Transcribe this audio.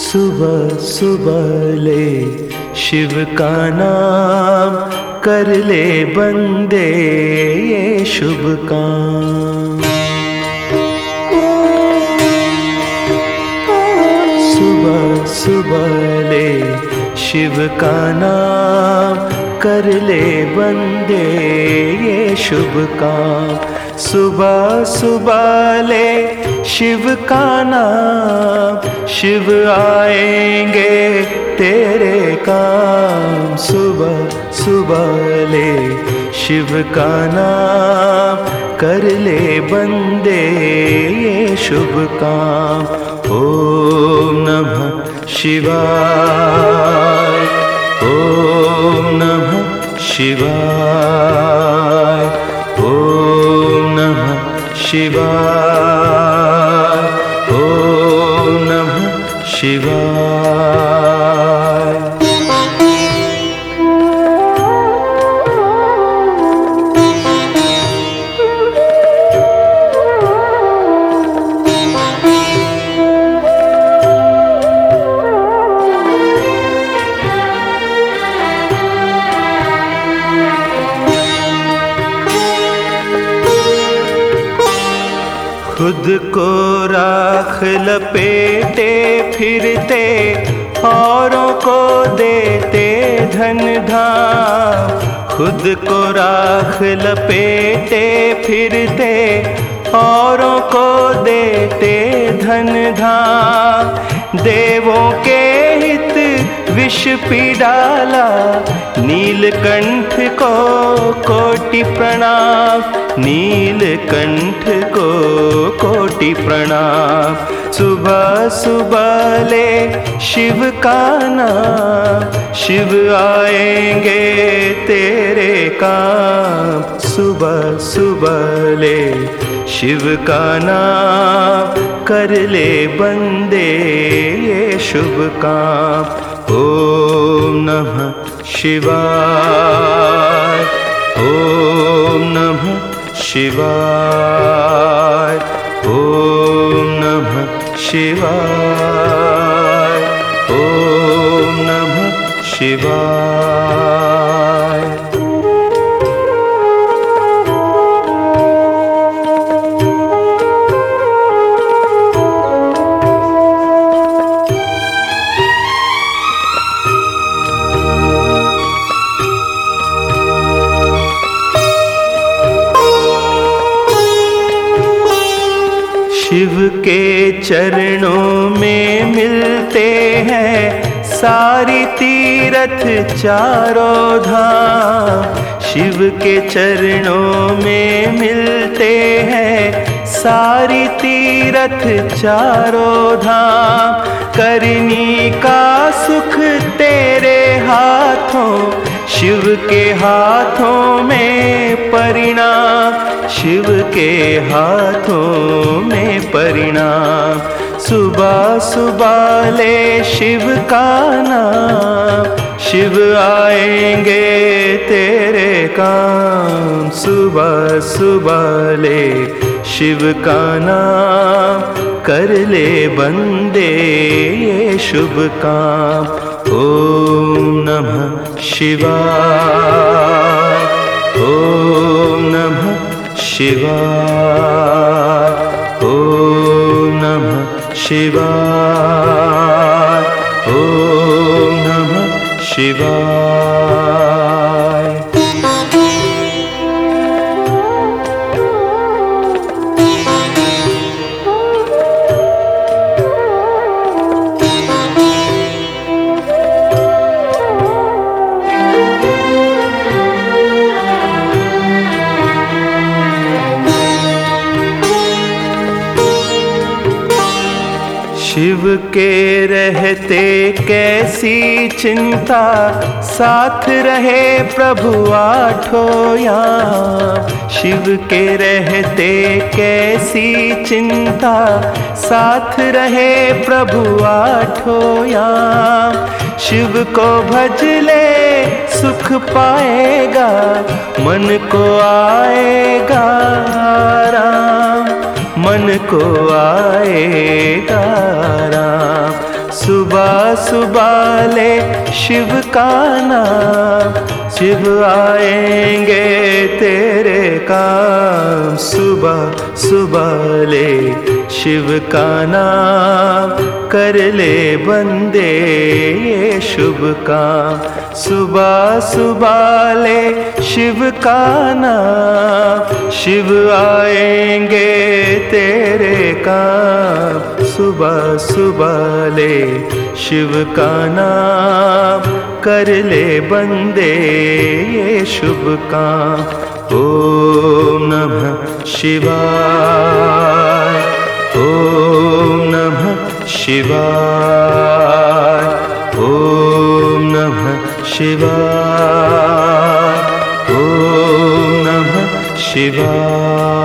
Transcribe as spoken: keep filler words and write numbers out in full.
सुबह सुबह ले शिव का नाम, कर ले बंदे ये शुभ काम। सुबह सुबह ले शिव का नाम, कर ले बंदे ये शुभ काम। सुबह सुबह ले शिव का नाम, शिव आएंगे तेरे काम। सुबह सुबह ले शिव का नाम, कर ले बंदे ये शुभ काम। ओम नमः शिवाय, ओम नमः शिवाय, ओम नमः शिवाय, ओम नमः शिवाय। खुद को राख लपेटे फिरते, औरों को देते धन धाम। खुद को राख लपेटे फिरते, औरों को देते धन धाम। देवों के हित विष पी डाला, नीलकंठ को कोटि प्रणाम। नीलकंठ को कोटि प्रणाम। सुबह सुबह ले शिव का नाम, शिव आएंगे तेरे काम। सुबह सुबह ले शिव का नाम, कर ले बंदे ये शुभ काम। ओम नमः शिवाय, ओम नमः शिवाय, ओम नमः शिवाय, ओम नमः शिवाय। शिव के चरणों में मिलते हैं सारी तीरथ चारों धाम। शिव के चरणों में मिलते हैं सारी तीरथ चारों धाम। करनी का सुख तेरे हाथों, शिव के हाथों में परिणाम। शिव के हाथों में परिणाम। सुबह सुबह ले शिव का नाम, शिव आएंगे तेरे काम। सुबह सुबह ले शिव का नाम, कर ले बंदे ये शुभ काम। ओम नमः शिवाय, ओम नमः शिवाय, ओम नमः शिवाय, ओम नमः शिवाय। शिव के रहते कैसी चिंता, साथ रहे प्रभु आठों याम। शिव के रहते कैसी चिंता, साथ रहे प्रभु आठों याम। शिव को भज ले सुख पाएगा, मन को आएगा आराम। मन को आएगा राम। सुबह सुबह ले शिव का नाम, शिव आएंगे तेरे काम। सुबह सुबह ले शिव का नाम, कर ले बंदे ये शुभ काम। सुबह सुबह ले शिव का नाम, शिव आएंगे तेरे काम। सुबह सुबह ले शिव का नाम, कर ले बंदे ये शुभ काम। ओम नमः शिवाय, ओम नमः शिवाय, ओम नमः शिवाय, ओम नमः शिवाय।